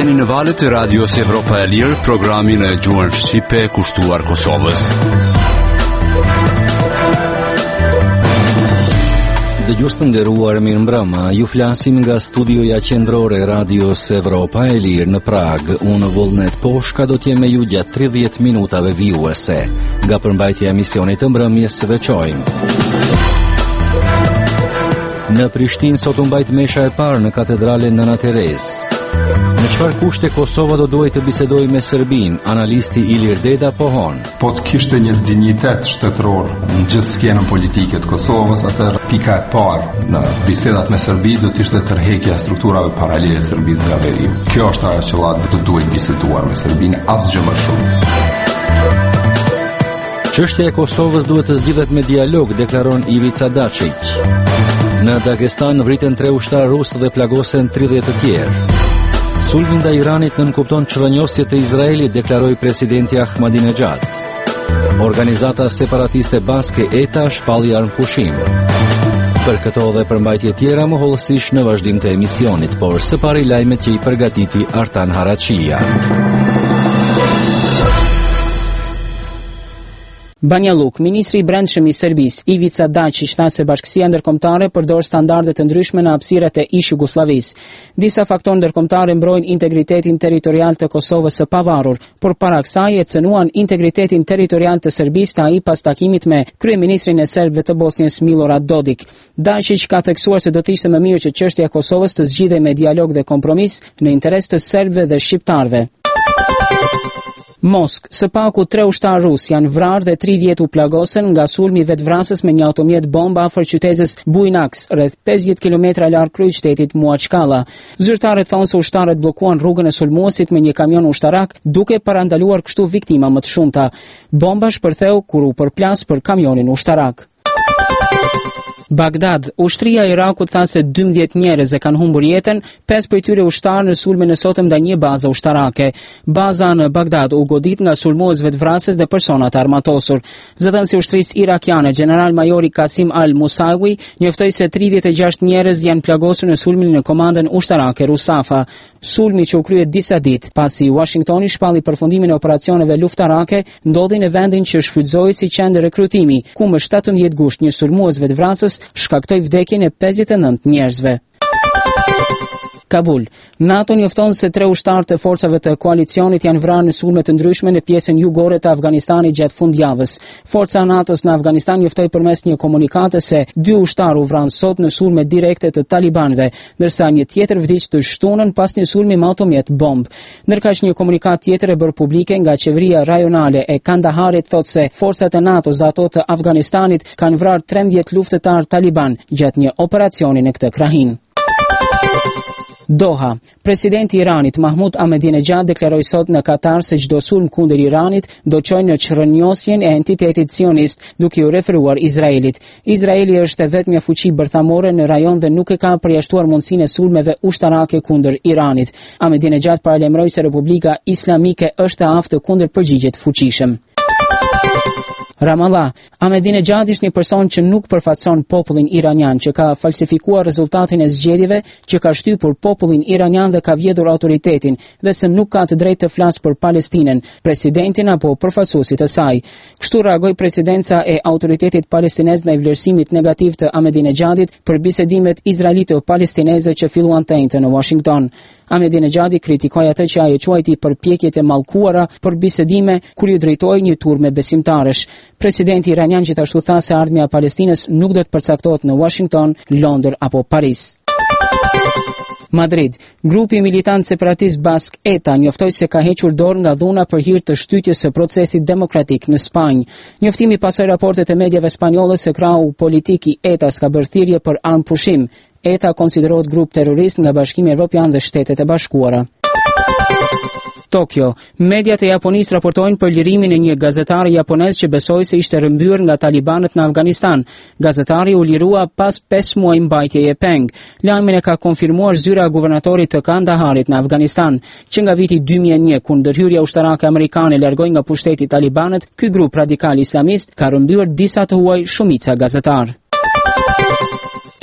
Jeni në valët e radios Evropa e Lirë, programin e gjuhën shqipe kushtuar Kosovës. Dëgjues të nderuar, mirëmbrëma. Ju flasim nga studioja qendrore e radios Evropa e Lirë në Prag. Unë Vullnet Poshka do t'jem me ju gjatë 30 minutave vijuese. Nga përmbajtja e emisionit të mbrëmjes së veçojmë. Në Prishtinë sot u mbajt mesha e parë në katedralen Nëna Terezë. Në çfarë kushte Kosova do duhet të bisedojë me Serbinë, analisti Ilir Deda pohon. Po të kishte një dinjitet shtetëror në gjithë skenën politike të Kosovës, atëherë pika e parë në bisedat me Serbi do të ishte tërheqja e strukturave paralele të Serbisë nga veriu. Kjo është ajo që do duhet biseduar me Serbinë, asgjë më shumë. Çështja e Kosovës duhet të zgjidhet me dialog, deklaron Ivica Dačić. Në Dagestan vriten 3 ushtarë rusë dhe plagosen 30 të tjerë. Sulmi ndaj Iranit nënkupton çrënjosjet e Izraelit, deklaroi presidenti Ahmadinejad. Organizata separatiste baske ETA shpalli armpushim. Për këto dhe përmbajtje tjera më hollësisht në vazhdim të emisionit, por së pari lajmet që i përgatiti Artan Haraçia. Banja Luka, ministri i brendshëm i Serbisë, Ivica Dačić, tha se bashkësia ndërkombëtare përdor standarde të ndryshme në hapësirat e ish Jugosllavisë. Disa faktorë ndërkombëtare mbrojnë integritetin territorial të Kosovës së pavarur, por para kësaj e cënuan integritetin territorial të Serbisë ai pas takimit me kryeministrin e serbëve të Bosnjës Milorad Dodik. Dačić ka theksuar se do të ishte më mirë që çështja e Kosovës të zgjidhej me dialog dhe kompromis në interes të serbëve dhe shqiptarëve. Moskë, së paku 3 ushtarë rusë janë vrarë dhe 30 u plagosen nga sulmi vetvrasës me një automjet bomba afër qytetit Bujnaks, rreth 50 km larg kryeqytetit Muaçkalla. Zyrtarët thonë se ushtarët bllokuan rrugën e sulmuesit me një kamion ushtarak, duke parandaluar kështu viktima më të shumta. Bomba shpërtheu kur u përplas për kamionin ushtarak. Bagdad, ushtria e Irakut tha se 12 njerëz e kanë humbur jetën, 5 prej tyre ushtarë në sulmin e sotëm ndaj një baze ushtarake. Baza në Bagdad u godit nga sulmues vetvrasës dhe personat armatosur. Zëdhënësi i ushtrisë irakiane, general majori Qasim al-Musawi, njoftoi se 36 njerëz janë plagosur në sulmin në komandën ushtarake Rusafa. Sulmi që u krye disa ditë pasi Washingtoni shpalli përfundimin e operacioneve luftarake, ndodhi në vendin që shfrytëzoi si qendër rekrutimi, ku më 17 gusht një sulmues vetvrasës shkaktoi vdekjen e 59 njerëzve. Kabul. NATO njofton se 3 ushtarë të forcave të koalicionit janë vrarë në sulme të ndryshme në pjesën jugore të Afganistanit gjatë fundjavës. Forca e NATO-s në Afganistan njoftoi përmes një komunikate se 2 ushtarë u vranë sot në sulme direkte të talibanëve, ndërsa një tjetër vdiq të shtunën pas një sulmi me automjet bomb. Ndërkaq një komunikat tjetër e bërë publike nga qeveria rajonale e Kandaharit thotë se forcat e NATO-s dhe ato të Afganistanit kanë vrarë 13 luftëtar taliban gjatë një operacioni në këtë krahin. Doha. Presidenti i Iranit Mahmud Ahmadinejad deklaroi sot në Katar se çdo sulm kundër Iranit do çojë në çrënjosjen e entitetit sionist, duke u referuar Izraelit. Izraeli është vetmja fuqi bërthamore në rajon dhe nuk e ka përjashtuar mundësinë e sulmeve ushtarake kundër Iranit. Ahmadinejad paralajmëroi se Republika Islamike është e aftë kundër përgjigjet fuqishëm. Ramallah. Ahmadinejad është një person që nuk përfaqëson popullin iranian, që ka falsifikuar rezultatin e zgjedhjeve, që ka shtypur popullin iranian dhe ka vjedhur autoritetin, dhe se nuk ka të drejtë të flasë për Palestinën, presidentin apo përfaqësuesit e saj. Kështu reagoi presidenca e autoritetit palestinez ndaj vlerësimit negativ të Ahmadinejadit për bisedimet izraelito-palestineze që filluan të njëjtë në Washington. Ahmadinejadi kritikoi atë që ai e quajti përpjekjet e mallkuara për bisedime kur ju drejtoi një turme besimtarësh. Presidenti iranian gjithashtu tha se ardhmja e Palestinës nuk do të përcaktohet në Washington, Londër apo Paris. Madrid. Grupi militant separatist bask ETA njoftoi se ka hequr dorë nga dhuna për hir të shtytjes së procesit demokratik në Spanjë. Njoftimi pasoi raportet e mediave spanjolle se krau politik i ETA-s ka bërë thirrje për armpushim. ETA konsiderohet grup terrorist nga Bashkimi Evropian dhe Shtetet e Bashkuara. Tokyo. Mediat e Japonisë raportojnë për lirimin e një gazetari japonez që besoi se ishte rrëmbyer nga talibanët në Afganistan. Gazetari u lirua pas 5 muaj mbajtjeje peng. Lajmin e ka konfirmuar zyra e guvernatorit të Kandaharit në Afganistan, që nga viti 2001 kur ndërhyrja ushtarake amerikane largoi nga pushteti talibanët, ky grup radikal islamist ka rrëmbyer disa të huaj shumica gazetar.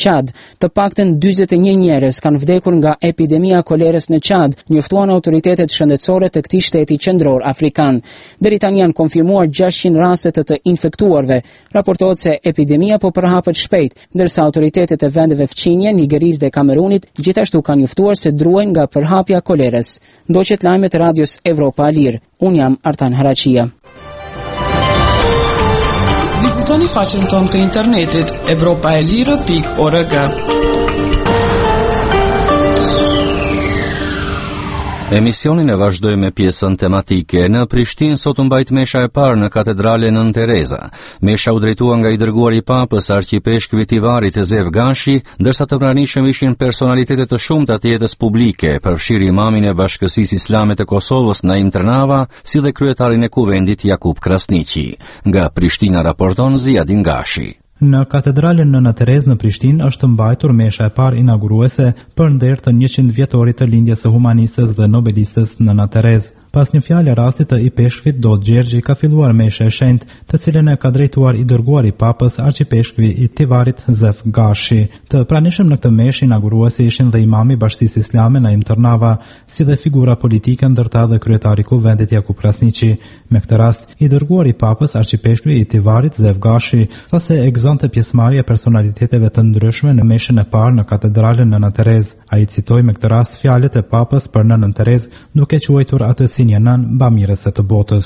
Çad. Të paktën 41 njerëz kanë vdekur nga epidemia kolerës në Çad, njoftuan autoritetet shëndetësore të këtij shteti qendror afrikan. Deri tani janë konfirmuar 600 raste të infektuarve. Raportohet se epidemia po përhapet shpejt, ndërsa autoritetet e vendeve fqinje, Nigerisë dhe Kamerunit gjithashtu kanë njoftuar se druhen nga përhapja kolerës. Ndoqet lajmet radios Evropa e Lirë. Unë jam Artan Haraqia. Vizitoni faqen tonë të internetit evropaelire.org. Emisionin e vazhdoj me pjesën tematike. Në Prishtinë sot u mbajt mesha e parë në katedrale Nën Tereza. Mesha u drejtua nga i dërguari i Papës arqipeshk Vitivarit Zev Gashi, ndërsa të pranishëm ishin personalitetet të shumta të jetës publike, përfshirë imamin e Bashkësisë Islame të Kosovës Naim Trnava, si dhe kryetarin e kuvendit Jakub Krasniqi. Nga Prishtina raporton Ziadin Gashi. Në katedralen Nën Terezë në Prishtinë është mbajtur mesha e parë inauguruese për nder të 100 vjetorit të lindjes së humanistës dhe nobelistes Nën Terezë. Pas një fjalë rasti të i peshkvit Dot Gjergji ka filluar mesha e shenjtë, të cilën e ka drejtuar i dërguari i Papës arqipeshkvi i Tivarit Zev Gashi. Të pranishëm në këtë meshë inauguruese ishin dhe imami Bashkisë Islame Naim Trnava, si dhe figura politike ndërta dhe kryetari i kuvendit Jakub Krasniqi. Me këtë rast, i dërguari i Papës arqipeshkvi i Tivarit Zev Gashi tha se e gëzonte pjesëmarrje personaliteteve të ndryshme në meshën e parë në katedralen Nën Terezë. Ai citoi me këtë rast fjalët e Papës për Nën Terezë, duke quajtur atë si një nën bamirëse të botës.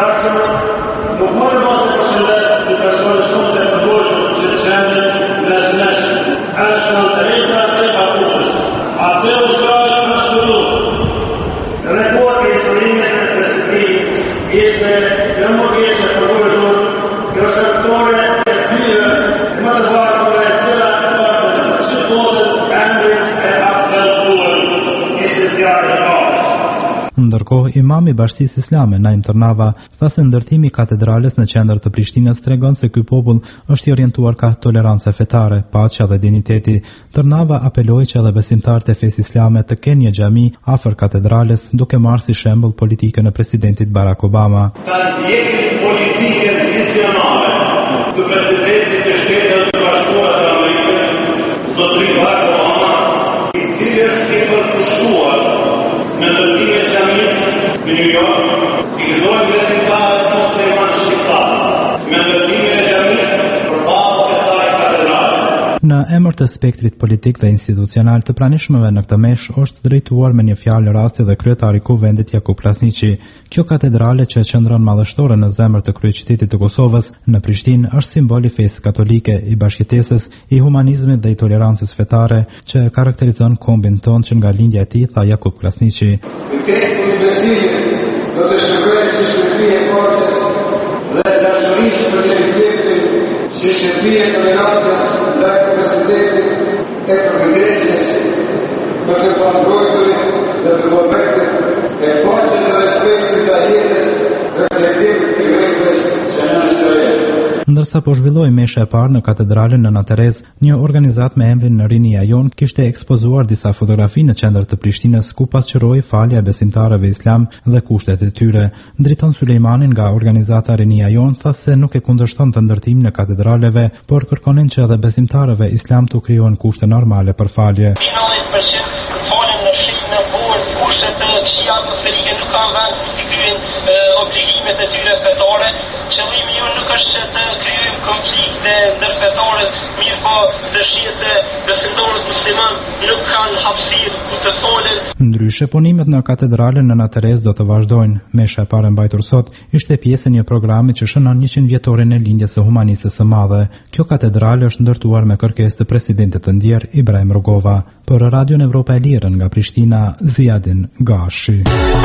Ndërkohë, imami i Bashkisë Islame Naim Trnava tha se ndërtimi i katedrales në qendër të Prishtinës tregon se ky popull është i orientuar ka tolerancë fetare, paqja dhe dinjiteti. Trnava apeloi që edhe besimtarët e fesë islame të kenë një xhami afër katedrales, duke marrë si shembull politikën e presidentit Barack Obama. Politikën vizionare të presidentit të Shtetit të Bashkuara të Amerikës, zotëri Barack Obama, i cili është i përkushtuar në ndërtimin e xhamisë në New York, i gëzojnë besimtarët musliman shqiptar me ndërtimin e xhamisë përballë kësaj katedrale. Në emër të spektrit politik dhe institucional të pranishmëve në këtë meshë është drejtuar me një fjalë rasti dhe kryetari i kuvendit Jakub Krasniqi. Kjo katedrale që qëndron madhështore në zemër të kryeqytetit të Kosovës, në Prishtinë është simbol i fesë katolike, i bashkëjetesës, i humanizmit dhe i tolerancës fetare që karakterizon kombin ton që nga lindja e tij, tha Jakub Krasniqi. Do të shkruaj si shkëpije e paqes dhe dashurisë për tjetrin, si shkëpije e tolerancës ndaj presidentit e përgjithësisë, për të pabrojturit dhe të vërtetit e paqes dhe respektit ndaj jetës dhe drejtimit të grekës që në Izrael. Ndërsa po zhvilloi mesha e parë në katedralen Nën Terezë, një organizat me emrin Rinia Jon kishte ekspozuar disa fotografi në qendër të Prishtinës ku pasqyroi falja e besimtarëve islam dhe kushtet e tyre. Driton Sulejmani nga organizata Rinia Jon tha se nuk e kundërshton të ndërtimin e katedraleve, por kërkonin që edhe besimtarëve islam të krijohen kushte normale për falje. Obligimet e tyre fetare, qëllimi ju nuk është që të krijojmë konflikte ndërfetare, mirë po dëshiret se besimtarët musliman nuk kanë hapësirë ku të folen. Ndryshe, punimet në katedralen Nën Terezë do të vazhdojnë. Mesha e parë mbajtur sot ishte pjesë e një programi që shënon 100 vjetorin e lindjes së humanistës së madhe. Kjo katedrale është ndërtuar me kërkesë të presidentit të ndjer Ibrahim Rugova. Për Radion Evropa e Lirë nga Prishtina, Ziadin Gashi.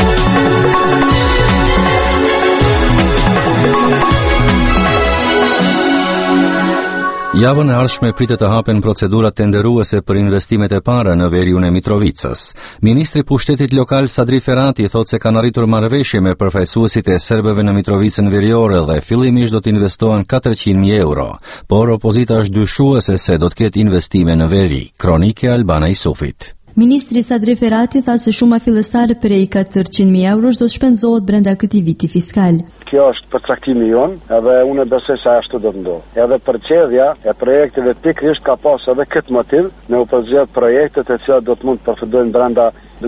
Javën e ardhshme pritet të hapen procedurat tenderuese për investimet e para në veriun e Mitrovicës. Ministri i Pushtetit Lokal Sadri Ferati thotë se kanë arritur marrëveshje me përfaqësuesit e serbëve në Mitrovicën Veriore dhe fillimisht do të investohen 400.000 euro, por opozita është dyshuese se do të ketë investime në veri. Kronike Albana Isufit. Ministri Sadri Ferati tha se shuma fillestare prej 400.000 eurosh do të shpenzohet brenda këtij viti fiskal. kjo është përcaktimi jon, edhe unë besoj se ashtu do të ndodhë. Edhe përcjellja e projekteve pikërisht ka pas edhe këtë motiv, me u përzgjedh projektet e cilat do të mund të përfundojnë brenda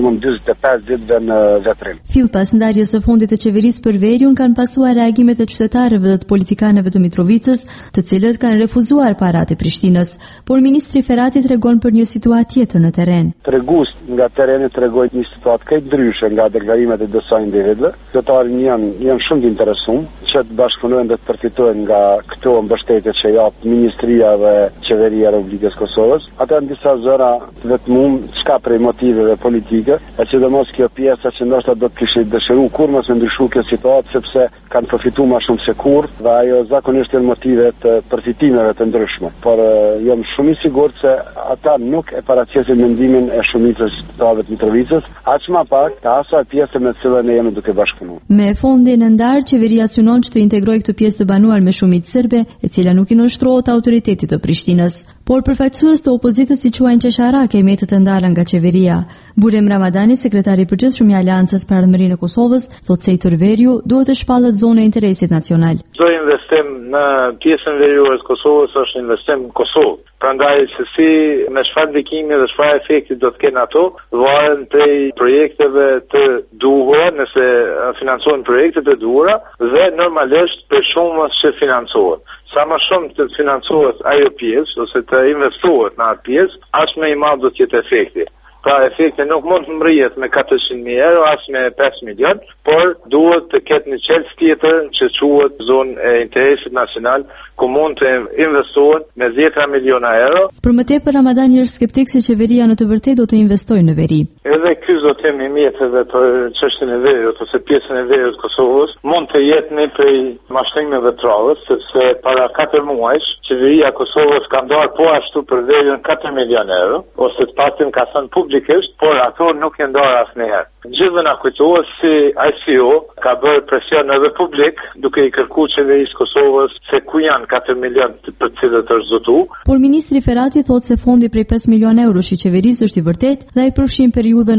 45 ditëve në vetrim. Fill pas ndarjes së fundit të qeverisë për veriun kanë pasuar reagimet e qytetarëve dhe të politikanëve të Mitrovicës, të cilët kanë refuzuar paratë e Prishtinës, por ministri Ferrati tregon për një situatë tjetër në terren. Tregues nga terreni tregojnë një situatë këtë ndryshe nga deklarimet e disa individëve. Qytetarët janë shumë të interesuar që të bashkëpunojnë dhe të përfitojnë nga këto mbështetje që jap ministria dhe qeveria e Republikës Kosovës. Ata në disa zëra vetëm çka prej motiveve politike, e sidomos kjo pjesa që ndoshta do të kishte dëshiruar kurrë të ndryshojë kjo situatë sepse kanë përfituar më shumë se kurrë dhe ajo zakonisht janë motive të përfitimeve të ndryshme. Por jam shumë i sigurt se ata nuk e paraqesin mendimin e shumicës qytetarëve të Mitrovicës, aq më pak të asaj pjese me të cilën ne jemi duke bashkëpunuar. Me fondin e ndarë, qeveria synon që të integrojë këtë pjesë të banuar me shumicë serbe, e cila nuk i nënshtrohet autoritetit të Prishtinës. Por përfaqësues të opozitës i quajnë qesharake metët e ndara nga qeveria. Burem Ramadani, sekretari i përgjithshëm i Aleancës për Ardhmërinë e Kosovës, thotë se i tërverju duhet të shpallet zonë e interesit nacional. Çdo investim në pjesën veriore të Kosovës është investim në Kosovë. Prandaj se si me çfarë ndikimi dhe çfarë efekti do të kenë ato, varen prej projekteve të duhura, nëse financohen projektet e duhura dhe normalisht për shumës që financohen. Sa më shumë të financohet ajo pjesë ose të investohet në atë pjesë, aq më i madh do të jetë efekti. Pra efekti nuk mund të mrihet me 400.000 euro as me 5 milion, por duhet të ketë një qelës tjetër që quhet zonë e interesit nacional, ku mund të investohen me 10 miliona euro. Për më tepër Ramadani është skeptik se qeveria në të vërtetë do të investojë në veri. Edhe ky zotim i mjeteve për çështjen e veriut ose pjesën e veriut të Kosovës mund të jetë një prej mashtrimeve të radhës, sepse para 4 muajsh qeveria e Kosovës ka ndarë po ashtu për veriun 4 milion euro, ose të paktën ka thënë publikisht, por ato nuk janë ndarë asnjëherë. Gjithë na kujtohet si ICO ka bërë presion edhe publik duke i kërkuar qeverisë Kosovës se ku janë 4 milion për të cilët është zotuar. Por ministri Ferrati thotë se fondi prej 5 milion eurosh i qeverisë është i vërtetë dhe ai përfshin periudhën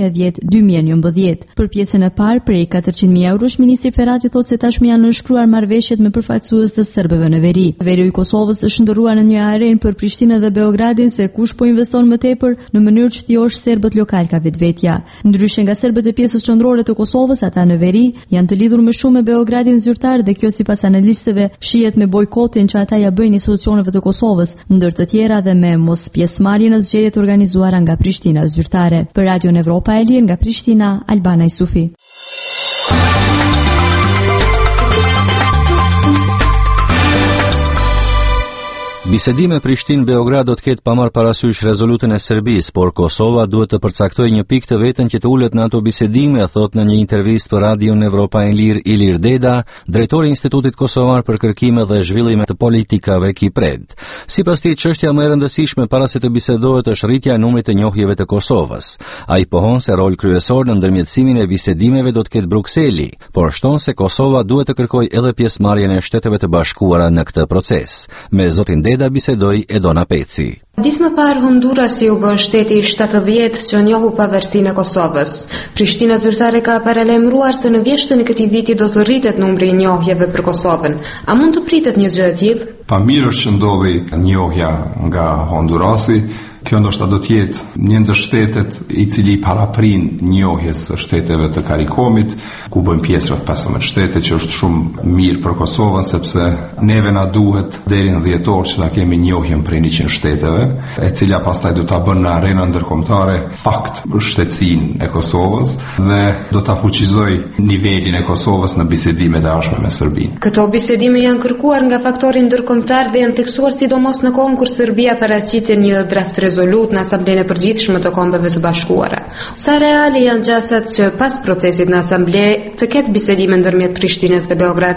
2010-2011. Për pjesën e parë prej 400.000 eurosh, ministri Ferrati thotë se tashmë janë nënshkruar marrëveshjet me përfaqësues të serbëve në veri. Veriu i Kosovës është ndëruar në një arenë për Prishtinën dhe Beogradin se kush po investon më tepër në mënyrë që t'i josh serbët lokal ka vetvetja. Ndryshe nga serbët e pjesës qendrore të Kosovës, ata në veri janë të lidhur më shumë me Beogradin zyrtar dhe kjo sipas analistëve shihet me bojkotin që ata ja bëjnë institucioneve të Kosovës, ndër të tjera dhe me mos pjesëmarrje në zgjedhjet organizuara nga Prishtina zyrtare. Për Radio Evropa e Lirë nga Prishtina, Albana Isufi. Bisedime Prishtinë-Beograd do të ketë pamar parasysh rezolutën e Serbisë, por Kosova duhet të përcaktojë një pikë të vetën që të ulet në ato bisedime, thot në një intervistë për Radion Evropa e Lirë Ilir Deda, drejtori i Institutit Kosovar për kërkime dhe zhvillime të politikave Kipred. Sipas tij, çështja më e rëndësishme para se të bisedohet është rritja e numrit të njohjeve të Kosovës. Ai pohon se rol kryesor në ndërmjetësimin e bisedimeve do të ketë Brukseli, por shton se Kosova duhet të kërkojë edhe pjesëmarrjen e Shteteve të Bashkuara në këtë proces. Me zotin Deda bisedoi Edona Peci. Ditë më parë Hondurasi u bë shteti 70 që njohu pavarësinë e Kosovës. Prishtina zyrtare ka paralajmëruar se në vjeshtën e këtij viti do të rritet numri i njohjeve për Kosovën. A mund të pritet një gjë e tillë? Pamirë është që ndodhi njohja nga Hondurasi. Kjo ndoshta do të jetë një ndër shtetet i cili paraprin njohjes së shteteve të Karikomit, ku bëjmë pjesë rreth 15 shtete, që është shumë mirë për Kosovën sepse neve na duhet deri në dhjetor që ta kemi njohjen prej 100 shteteve, e cila pastaj do ta bën në arenën ndërkombëtare fakt për shtetësinë e Kosovës dhe do ta fuqizoj nivelin e Kosovës në bisedimet e ardhshme me Serbinë. Këto bisedime janë kërkuar nga faktori ndërkombëtar dhe janë theksuar sidomos në kohën kur Serbia paraqiti një draft rezolut në Asamblenë e Përgjithshme të Kombeve të Bashkuara. Sa reale janë gjasat që pas procesit në Asamble të ketë bisedime ndërmjet Prishtinës dhe Beogradit?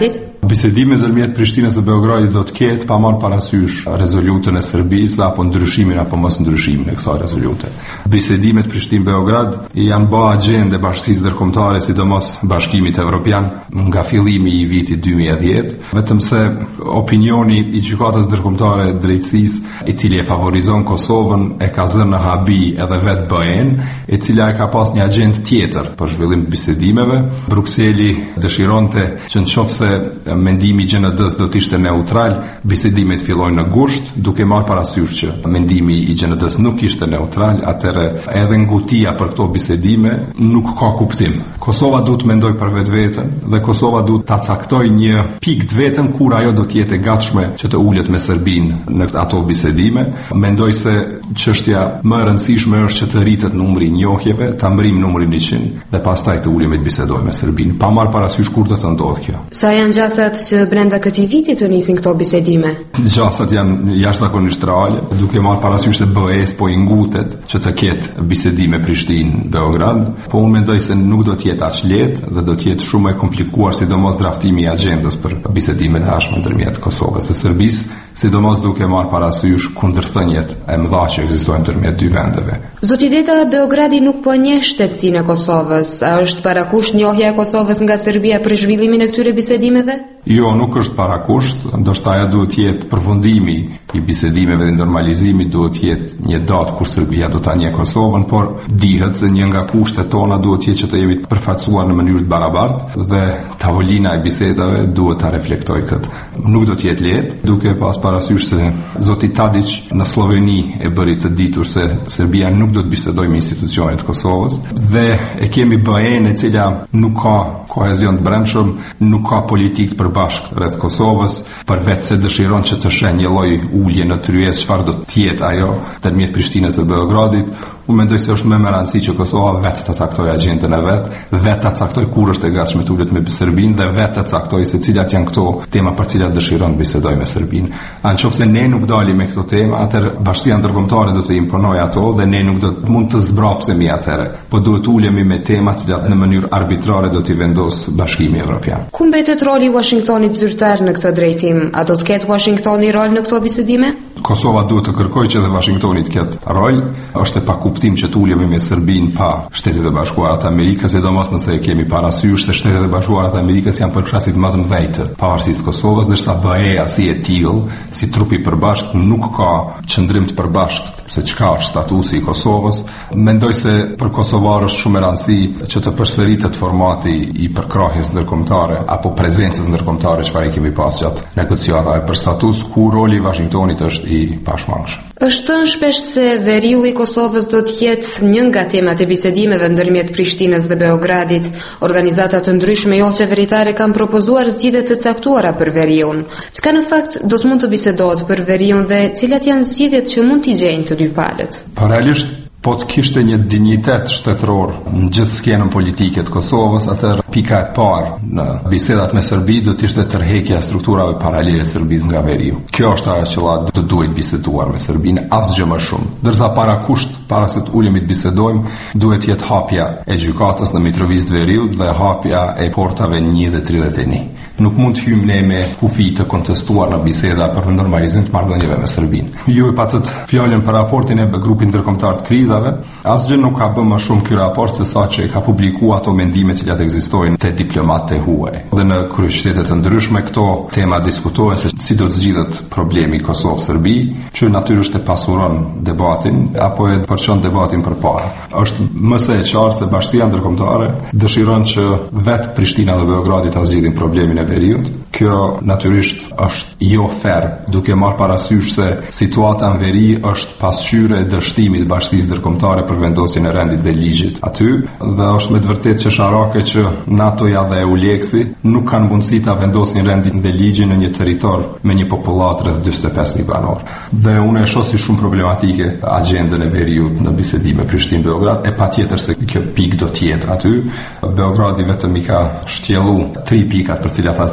Bisedimi ndërmjet Prishtinës dhe Beogradit do të ketë pa marrë parasysh rezolutën e Serbisë apo ndryshimin apo mos ndryshimin e kësaj rezolute. Bisedimet Prishtinë-Beograd janë bë agjende bashkësisë ndërkombëtare, sidomos Bashkimit Evropian, nga fillimi i vitit 2010, vetëm se opinioni i gjykatës ndërkombëtare drejtësisë, i cili e favorizon Kosovën, e ka zënë në habi edhe vetë BE-n, e cila e ka pas një agjendë tjetër për zhvillim të bisedimeve. Brukseli dëshironte që nëse mendimi i GND-s do të ishte neutral, bisedimet fillojnë në gusht, duke marrë parasysh që mendimi i GND-s nuk ishte neutral, atëherë edhe ngutia për këto bisedime nuk ka kuptim. Kosova duhet të mendojë për vetveten dhe Kosova duhet ta caktojë një pikë të vetëm kur ajo do të jetë e gatshme që të ulet me Serbinë në ato bisedime. Mendoj se çështja më e rëndësishme është që të rritet numri i njohjeve, ta mbrim numrin 100 dhe pastaj të ulemi të bisedojmë me Serbinë, pa marrë parasysh kur do të ndodhë kjo. Sa janë gjasat që brenda këtij viti të nisin këto bisedime? Gjasat janë jashtëzakonisht reale, duke marrë parasysh se BE-s po i ngutet që të ketë bisedime Prishtinë-Beograd, po unë mendoj se nuk do të jetë aq lehtë dhe do të jetë shumë e komplikuar, sidomos draftimi i agjendës për bisedimet e hershme ndërmjet Kosovës dhe Serbisë, sidomos duke marrë parasysh kundërthënjet e mëdha që ekzistojnë ndërmjet dy vendeve. Zoti Deta, Beogradi nuk po njeh shtetësinë e Kosovës. A është parakusht njohja e Kosovës nga Serbia për zhvillimin e këtyre bisedimeve? Jo, nuk është parakusht, ndoshta ajo duhet të jetë përfundimi i bisedimeve dhe normalizimi, duhet të jetë një datë kur Serbia do ta njeh Kosovën, por dihet se një nga kushtet tona duhet të jetë që të jemi të përfaqësuar në mënyrë të barabartë dhe tavolina e bisedave duhet ta reflektojë këtë. Nuk do të jetë lehtë, duke pas parasysh se zoti Tadić në Sloveni e bëri të ditur se Serbia nuk do të bisedojë me institucionet e Kosovës dhe e kemi BE-n e cila nuk ka kohezion të brendshëm, nuk ka politikë përbashkët rreth Kosovës, përveç se dëshiron që të sheh një lloj ulje në tryezë çfarë do të jetë ajo ndërmjet Prishtinës dhe Beogradit. Unë mendoj se është më e rëndësishme që Kosova vetë ta caktojë agjendën e vet, vetë ta caktojë kur është e gatshme të ulet me Serbinë dhe vetë ta caktojë se cilat janë këto tema për cilat dëshiron të bisedojë me Serbinë. Nëse ne nuk dalim me këto tema, atëherë Bashkia Ndërkombëtare do të imponojë ato dhe ne nuk do të mund të zbrapsemi atëherë, po duhet të ulemi me tema cilat në mënyrë arbitrare do t'i vendos Bashkimi Evropian. Ku mbetet roli i Washingtonit zyrtar në këtë drejtim? A do të ketë Washingtoni rol në këto bisedime? Kosova duhet të kërkojë që dhe Washingtoni të ketë rol. Është e pakuptim që të ulemi me Serbinë pa Shtetet e Bashkuara të Amerikës, sidomos nëse e kemi parasysh se Shtetet e Bashkuara të Amerikës janë përkrasit më të mëdhenj të pavarësisë të Kosovës, ndërsa BE-a si e tillë, si trup i përbashkët nuk ka qëndrim të përbashkët se çka është statusi i Kosovës. Mendoj se për kosovarë është shumë e rëndësishme që të përsëritet formati i përkrahjes ndërkombëtare apo prezencës ndërkombëtare çfarë kemi pas gjatë negociatave për status, ku roli i Washingtonit është i pashmangshëm. Është thënë shpesh se veriu i Kosovës do të jetë një nga temat e bisedimeve ndërmjet Prishtinës dhe Beogradit. Organizata të ndryshme jo qeveritare kanë propozuar zgjidhje të caktuara për veriun. Çka në fakt do të mund të bisedohet për veriun dhe cilat janë zgjidhjet që mund t'i gjejnë të dy palët? Paralelisht po të kishte një dinjitet shtetëror në gjithë skenën politike të Kosovës, atëherë pika e parë në bisedat me Serbi do të ishte tërheqja e strukturave paralele të Serbisë nga veriu. Kjo është ajo që do duhet biseduar me Serbinë, asgjë më shumë. Ndërsa para se të ulemi të bisedojmë, duhet jetë hapja e gjykatës në Mitrovicë të Veriut dhe hapja e portave 1 dhe 31. Nuk mund të hyjmë ne me kufi të kontestuar në biseda për normalizim të marrëdhënieve me Serbinë. Ju e patët fjalën për raportin e grupit ndërkombëtar të krizave. Asgjë nuk ka bërë më shumë ky raport se sa që ka publikuar ato mendime që ekzistojnë te diplomatë e huaj. Dhe në kryeqytete të ndryshme këto tema diskutohen se si do të zgjidhet problemi Kosovë-Serbi, që natyrisht e pasuron debatin apo e përçon debatin përpara. Është më së qartë se Bashkia Ndërkombëtare dëshiron që vetë Prishtina dhe Beogradi ta zgjidhin problemin e veriut. Kjo natyrisht është jo fair, duke marrë parasysh se situata në veri është pasqyrë e dështimit të Bashkisë Ndërkombëtare për vendosjen e rendit dhe ligjit aty, dhe është me të vërtetë që sharake që NATO-ja dhe EULEX-i nuk kanë mundësi ta vendosin rendin dhe ligjin në një territor me një popullat rreth 45.000 banor. Dhe unë e shoh si shumë problematike agjendën e veriut në bisedime Prishtinë-Beograd, e patjetër se kjo pikë do të jetë aty. Beogradi vetëm i ka shtjellu 3 pikat për cilat ata dëshirojnë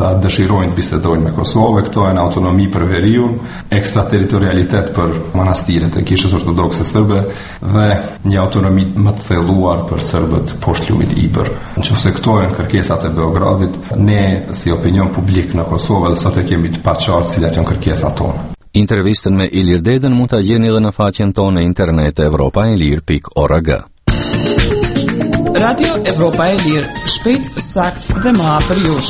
dëshirojnë të bisedojnë me Kosovë. Këto janë autonomi për veriun, ekstraterritorialitet për manastiret e Kishës Ortodokse Serbe dhe një autonomi më të thelluar për serbët poshtë lumit Ibër. Nëse këto janë kërkesat e Beogradit, ne si opinion publik në Kosovë dhe sot e kemi të paqartë cilat janë kërkesat tona. Intervistën me Ilir Dedën mund ta gjeni edhe në faqen tonë internet europaelir.org. Radio Evropa e Lirë, shpejt, sakt dhe më afër jush.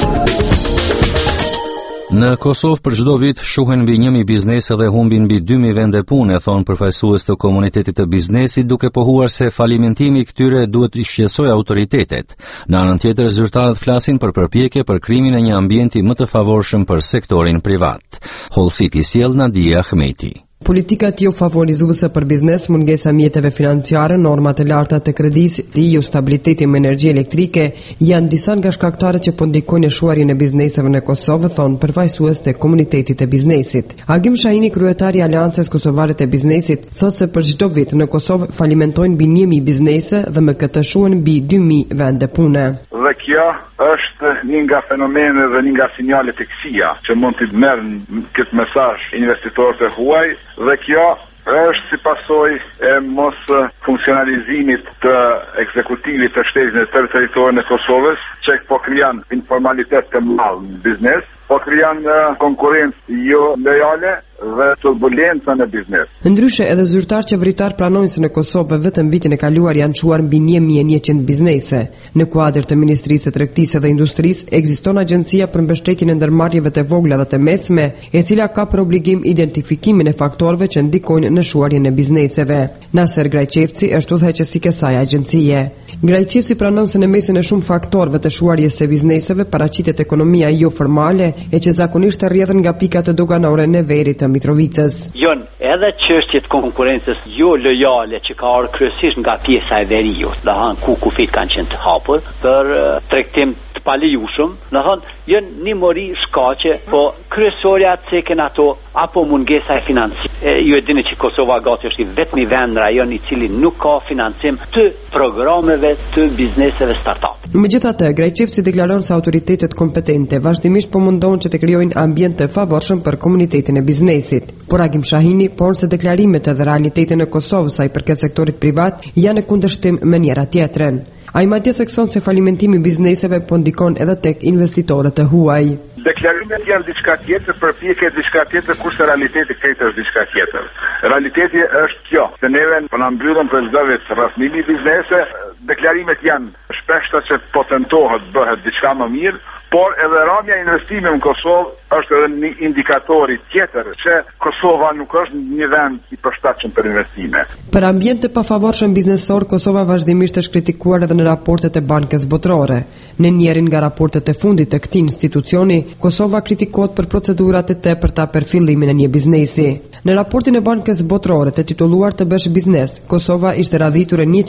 Në Kosovë për çdo vit shuhen mbi 1000 biznese dhe humbin mbi 2000 vende pune, thon përfaqësues të komunitetit të biznesit, duke pohuar se falimentimi i këtyre duhet të shqetësojë autoritetet. Në anën tjetër, zyrtarët flasin për përpjekje për krimin e një ambienti më të favorshëm për sektorin privat. Hollësit i sjell Nadia Ahmeti. Politikat jo favorizuese për biznes, mungesa mjeteve financiare, normat e larta të kredisë, jo stabiliteti me energji elektrike, janë disa nga shkaktarët që po ndikojnë në shuarjen e bizneseve në Kosovë, thon përfaqësues të komunitetit të biznesit. Agim Shahini, kryetari i Aleancës Kosovare të Biznesit, thotë se për çdo vit në Kosovë falimentojnë mbi 1000 biznese dhe më këtë shuhen mbi 2000 vende pune. Dhe kjo është një nga fenomenet dhe një nga sinjalet e kësia që mund të merren këtë mesazh investitorët e huaj, dhe kjo është si pasojë e mos funksionalizimit të ekzekutivit të shtetit të territorit të Kosovës, që po krijon informalitet të madh në biznes, po krijon konkurrencë jo lojale dhe turbulenca në biznes. Ndryshe, edhe zyrtar qeveritar pranojnë se në Kosovë vetëm vitin e kaluar janë çuar mbi 1100 biznese. Në kuadër të Ministrisë së Tregtisë dhe Industrisë ekziston Agjencia për mbështetjen e ndërmarrjeve të vogla dhe të mesme, e cila ka për obligim identifikimin e faktorëve që ndikojnë në shuarjen e bizneseve. Naser Grajçevci është udhëheqësi i kësaj agjencie. Grajçevci pranon se në mesin e shumë faktorëve të shuarjes së bizneseve paraqitet ekonomia jo formale, e që zakonisht rrjedhen nga pikat doganore në veri të Mitrovicës. Jon, edhe çështjet konkurrencës jo lojale që ka ardhur kryesisht nga pjesa e veriut, ku kufit kanë qenë të hapur për tregtim të palejushëm, janë një mori shkaqe, po kryesorja ceken ato apo mungesa e financimit. Ju e dini që Kosova gati është vetëm i vend në rajon i cili nuk ka financim të programeve të bizneseve startup. Megjithatë, Grajçevci deklaron se autoritetet kompetente vazhdimisht po mundohen që të krijojnë ambient të favorshëm për komunitetin e biznesit. Por Agim Shahini por se deklarimet edhe realitetin e Kosovës sa i përket sektorit privat janë në kundërshtim me njëra tjetrën. Ai madje thekson se falimentimi i bizneseve po ndikon edhe tek investitorët e huaj. Deklarimet janë diçka tjetër, përpjekje diçka tjetër, kurse realiteti është diçka tjetër. Realiteti është kjo, se neve po na mbyllën për çdo vit rrasmimi i biznese, deklarimet janë shpesh që po tentohet bëhet diçka më mirë, por edhe ramja e investimeve në Kosovë është edhe një indikator tjetër që Kosova nuk është një vend i përshtatshëm për investime. Për ambient të pafavorshëm biznesor, Kosova vazhdimisht është kritikuar edhe në raportet e Bankës Botërore. Në njërin nga raportet e fundit të këtij institucioni, Kosova kritikohet për procedurat e tepërta për fillimin e një biznesi. Në raportin e Bankës Botërore të titulluar Të bësh biznes, Kosova ishte radhitur e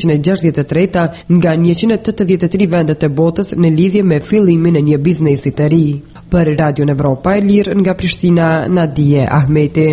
163 nga 183 vendet e botës në lidhje me fillimin e një biznesi të ri. Për Radio Evropa e Lirë nga Prishtina, Nadia Ahmeti.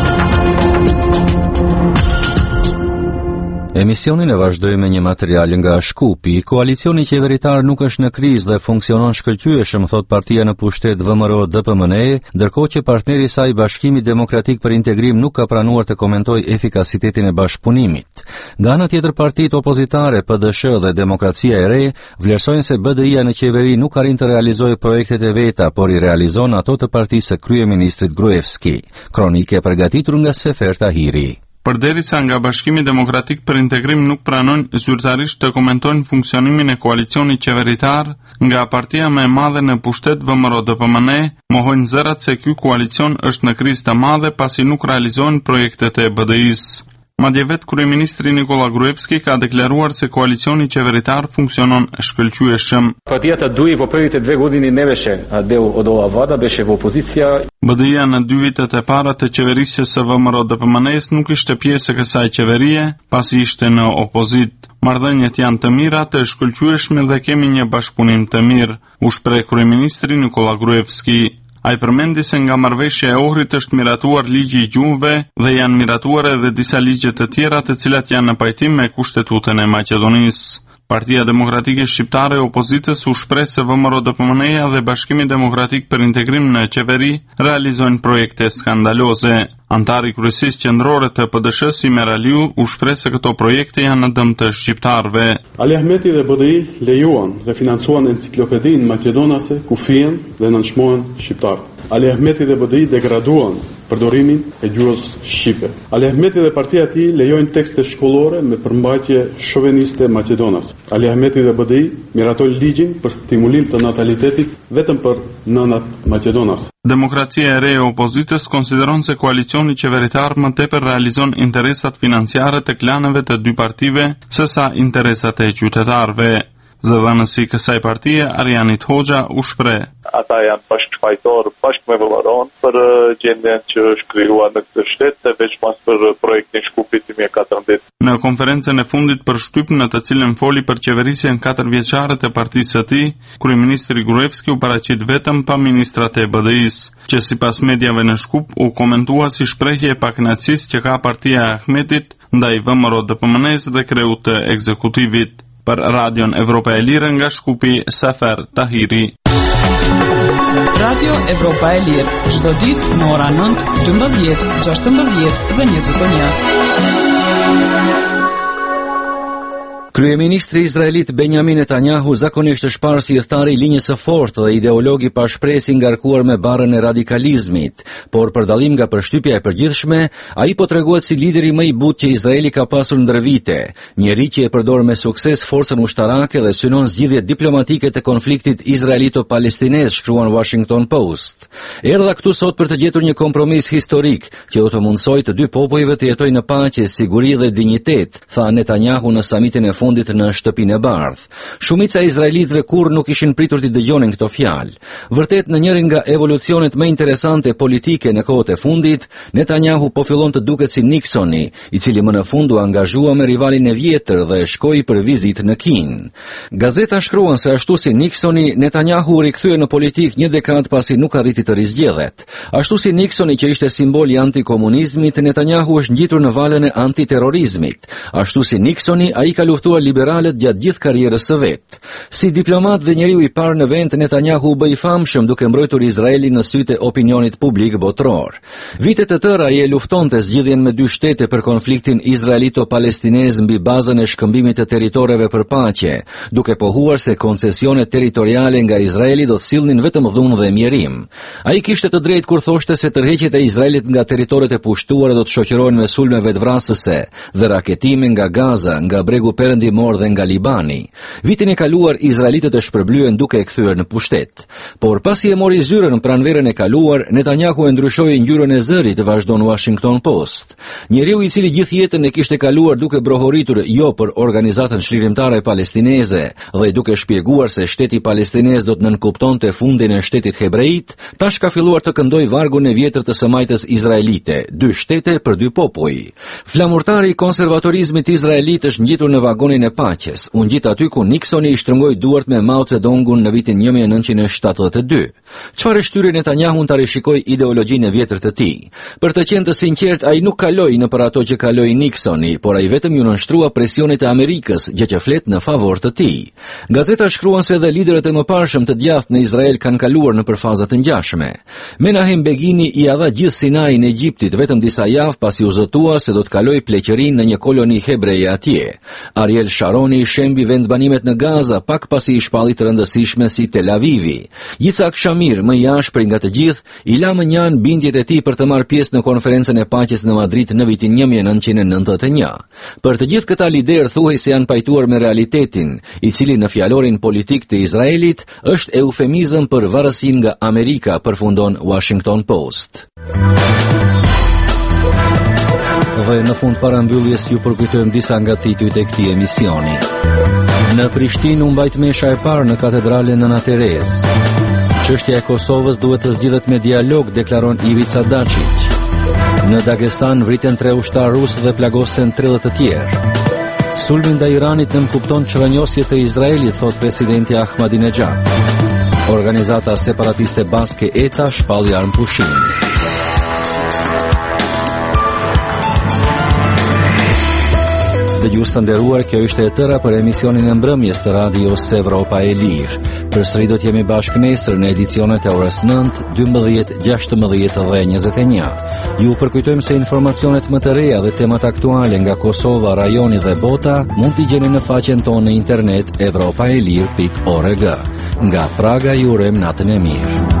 Emisionin e vazhdoi me një material nga Shkupi. Koalicioni qeveritar nuk është në krizë dhe funksionon shkëlqyeshëm, thot partia në pushtet VMRO-DPMNE, ndërkohë që partneri i saj Bashkimi Demokratik për Integrim nuk ka pranuar të komentojë efikasitetin e bashkëpunimit. Nga ana tjetër, partitë opozitare PDSH dhe Demokracia e Re vlerësojnë se BDI-ja në qeveri nuk arrin të realizojë projektet e veta, por i realizon ato të partisë së kryeministrit Gruevski. Kronike e përgatitur nga Sefer Tahiri. Përderisa nga Bashkimi Demokratik për Integrim nuk pranojnë zyrtarisht të komentojnë funksionimin e koalicionit qeveritar, nga partia më e madhe në pushtet VMRO-DPMNE mohojnë zërat se ky koalicion është në krizë të madhe pasi nuk realizohen projektet e BDI-s. Madje vetë kryeministri Nikola Gruevski ka deklaruar se koalicioni qeveritar funksionon shkëlqyeshëm. Partia dui po prvite 2 godini ne beshe, adeu odova vada, beshe vë opozicia. BDI-ja në 2 vitet e para të qeverisjes së VMRO-DPMNE-s nuk ishte pjesë e kësaj qeverie, pasi ishte në opozit. Marrëdhëniet janë të mira, të shkëlqyeshme dhe kemi një bashkëpunim të mirë, u shpreh kryeministri Nikola Gruevski. Ai përmendi se nga marrëveshja e Ohrit është miratuar ligji i gjuhëve dhe janë miratuar edhe disa ligje të tjera të cilat janë në pajtim me Kushtetutën e Maqedonisë. Partia Demokratike Shqiptare e Opozitës u shpreh se VMRO-DPMN-ja dhe Bashkimi Demokratik për Integrim në qeveri realizojnë projekte skandaloze. Antari i Kryesisë Qendrore të PDSH-s Imer Aliu u shpreh se këto projekte janë në dëm të shqiptarëve. Ali Ahmeti dhe BDI lejuan dhe financuan enciklopedinë maqedonase ku fien dhe nënçmohen shqiptar. Ali Ahmeti dhe BDI degraduan përdorimin e gjuhës shqipe. Ali Ahmeti dhe partia e tij lejojnë tekste shkollore me përmbajtje shoveniste maqedonase. Ali Ahmeti dhe BDI miratojnë ligjin për stimulim të natalitetit vetëm për nënat maqedonase. Demokracia e re e opozitës konsideron se koalicioni qeveritar më tepër realizon interesat financiare të klaneve të dy partive sesa interesat e qytetarëve. Zëdhënësi kësaj partie, Arianit Hoxha, u shpreh. Ata janë bashkëfajtor, bashkë me vëllaron për gjendjen që është krijuar në këtë shtet dhe veçmas për projektin Shkupi 2014. Në konferencën e fundit për shtyp në të cilën foli për qeverisjen 4 vjeçare të partisë së tij, kryeministri Gruevski u paraqit vetëm pa ministrat e BDI-s, që sipas mediave në Shkup u komentua si shprehje e pakënaqësisë që ka partia e Ahmetit ndaj VMRO-DPMN-s dhe kreut të ekzekutivit. Për Radion Evropa e Lirë nga Shkupi, Safer Tahiri. Radio Evropa e Lirë, çdo ditë në ora 9, 12, 16 dhe 21. Kryeministri izraelit Benjamin Netanyahu zakonisht është parë si udhëtar i linjës së fortë dhe ideolog i pashprehës i ngarkuar me barrën e radikalizmit, por për dallim nga përshtypja e përgjithshme, ai po tregohet si lideri më i butë që Izraeli ka pasur ndër vite, njeri që e përdor me sukses forcën ushtarake dhe synon zgjidhje diplomatike të konfliktit izraelito-palestinez, shkruan Washington Post. Erdha këtu sot për të gjetur një kompromis historik që do të mundsojë të dy popujve të jetojnë në paqe, siguri dhe dinjitet, tha Netanyahu në samitin e fundit në Shtëpinë e Bardhë. Shumica e izraelitëve kurrë nuk ishin pritur të dëgjonin këto fjalë. Vërtet në njërin nga evolucionet më interesante politike në kohët e fundit, Netanyahu po fillon të duket si Nixoni, i cili më në fund u angazhua me rivalin e vjetër dhe shkoi për vizitë në Kinë. Gazeta shkruan se ashtu si Nixoni, Netanyahu u rikthye në politik një dekadë pasi nuk arriti të rizgjedhet. Ashtu si Nixoni që ishte simbol i antikomunizmit, Netanyahu është ngjitur në valën e antiterrorizmit. Ashtu si Nixoni, ai ka luftuar liberalet gjatë gjithë karrierës së vet. Si diplomat dhe njeriu i parë në vend, Netanyahu u bë i famshëm duke mbrojtur Izraelin në sytë e opinionit publik botror. Vite të tëra ai e luftonte zgjidhjen me dy shtete për konfliktin izraelito-palestinez mbi bazën e shkëmbimit të territoreve për paqe, duke pohuar se koncesionet territoriale nga Izraeli do të sillnin vetëm dhunë dhe mjerim. Ai kishte të drejtë kur thoshte se tërheqjet e Izraelit nga territoret e pushtuara do të shoqërohen me sulme vetvrasëse dhe raketime nga Gaza, nga bregu perëndimor dhe nga Libani. Vitin e kaluar izraelitët e shpërblyen duke e kthyer në pushtet. Por pasi e mori zyrën pranverën e kaluar, Netanyahu e ndryshoi ngjyrën e zërit, vazhdon Washington Post. Njeriu i cili gjithë jetën e kishte kaluar duke brohoritur jo për organizatën çlirimtare palestineze dhe duke shpjeguar se shteti palestinez do të nënkuptonte fundin e shtetit hebreit, tash ka filluar të këndoj vargun e vjetër të së majtës izraelite, dy shtete për dy popuj. Flamurtari i konservatorizmit izraelit është ngjitur në vagonin e paqes. U ngjit aty ku Nixoni i shtrëngoi duart me Mao Zedongun në vitin 1972. Çfarë shtyri Netanyahu ta rishikoj ideologjinë e vjetër të tij? Për të qenë të sinqert, ai nuk kaloi në për ato që kaloi Nixoni, por ai vetëm ju nënshtrua presionet e Amerikës, gjë që flet në favor të tij. Gazeta shkruan se edhe liderët e mëparshëm të djathtë në Izrael kanë kaluar nëpër faza të ngjashme. Menahem Begini i dha gjithë Sinain e Egjiptit vetëm disa javë pasi u zotua se do të kalojë pleqërinë në një koloni hebreje atje. Ariel Sharoni i shembi vendbanimet në Gaza pak pasi i shpalli të rëndësishme si Tel Avivi. Yitzhak Shamir, më i ashpër nga të gjithë, i la më njan bindjet e tij për të marrë pjesë në konferencën e paqes në Madrid në vitin 1991. Për të gjithë këta lider thuhej se janë pajtuar me realitetin, i cili në fjalorin politik të Izraelit është eufemizëm për varësinë nga Amerika, përfundon Washington Post. Dhe në fund parambylljes ju përkujtojmë disa nga titujt e këtij emisioni. Në Prishtinë u mbajt mesha e parë në katedralen Nëna Terezë. Çështja e Kosovës duhet të zgjidhet me dialog, deklaron Ivica Dačić. Në Dagestan vriten 3 ushtar rusë dhe plagosen 30 të tjerë. Sulmi ndaj Iranit nënkupton çrënjosje të Izraelit, thot presidenti Ahmadinejad. Organizata separatiste baske ETA shpalli armpushim. dëgjues të nderuar, kjo ishte e tëra për emisionin e mbrëmjes të radios Evropa e Lirë. Përsëri do të jemi bashkë nesër në edicionet e orës 9, 12, 16 dhe 21. Ju përkujtojmë se informacionet më të reja dhe temat aktuale nga Kosova, rajoni dhe bota mund t'i gjeni në faqen tonë në internet evropaelir.org. Nga Praga ju urojmë natën e mirë.